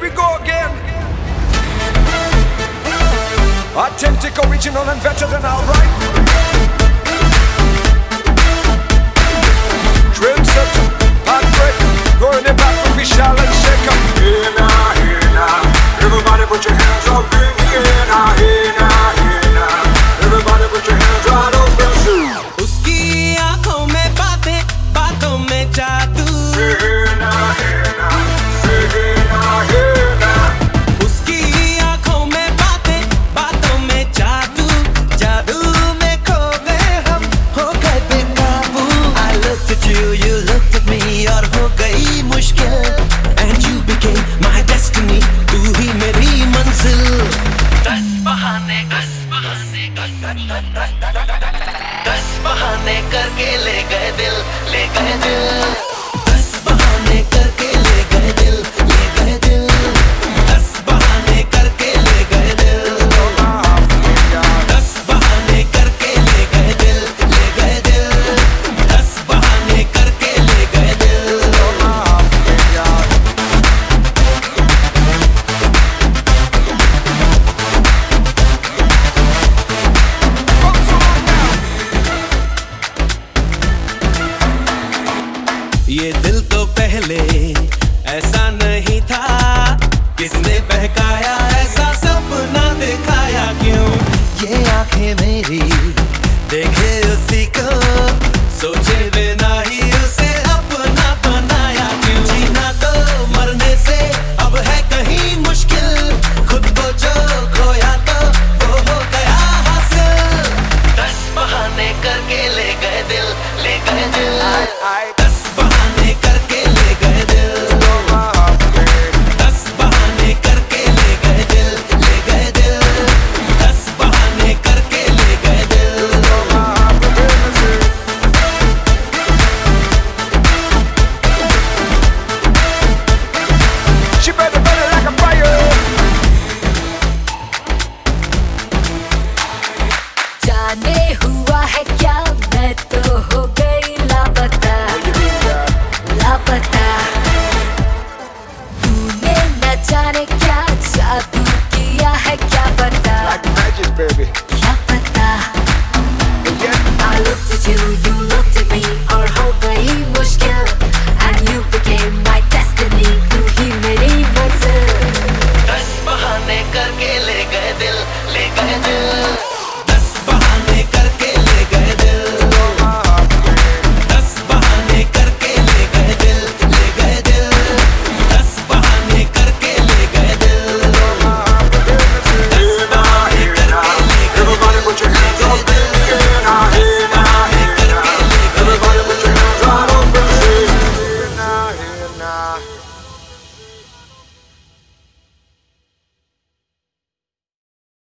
we go again. Authentic, original and better than alright. Trendsetter, heartbreaker, going it back with Vishal and Shaker. Hey now, hey now, everybody put your hands up in the air now. Hey now, hey now, everybody put your hands right up in the air. उसकी आँखों में बातें, बातों में जादू. Hey now, hey now, hey now, hey now. उसकी आँखों में बातें, बातों में जादू. जादू में खो गए हम, हो गए बेकाबू. I looked at you, you looked at me, और हो गई मुश्किल. And you became my destiny, तू ही मेरी मंजिल. दस बहाने करके ले गए दिल, ले गए दिल. 10 बहाने करके ले गए दिल, ले गए दिल. 10 बहाने करके ले गए दिल. 10 बहाने करके ले गए दिल, ले गए दिल. 10 बहाने करके ले गए दिल. ये दिल तो पहले ऐसा नहीं था. किसने बहकाया, ऐसा सपना दिखाया क्यों? ये आंखें मेरी देखे उसी को, सोचे बिना ही उसे अपना बनाया क्यों? जीना तो मरने से अब है कहीं मुश्किल. खुद को जो खोया तो वो हो गया हासिल. 10 बहाने करके ले गए दिल, ले गए दिल. 10 बहाने करके ले गए दिल. 10 बहाने करके ले गए दिल, ले गए दिल. 10 बहाने करके ले गए दिल. She better burn it like a fire. जाने हुआ है क्या, मैं तो हो गई लापता, लापता. तूने न जाने क्या जादू किया है, क्या पता, Like magic, baby. क्या पता. Yeah. I looked at you, you looked at me, और हो गई मुश्किल. And you became my destiny, तू ही मेरी मंजिल. 10 बहाने करके ले गए दिल, ले गए दिल. 10 बहाने करके ले गए दिल. 10 बहाने करके ले गए दिल, ले गए दिल. 10 बहाने करके ले गए दिल. 10 बहाने करके ले गए दिल. Everybody put your hands up in the air now. Hey now, hey now. Everybody put your hands right up in the air now. Hey now.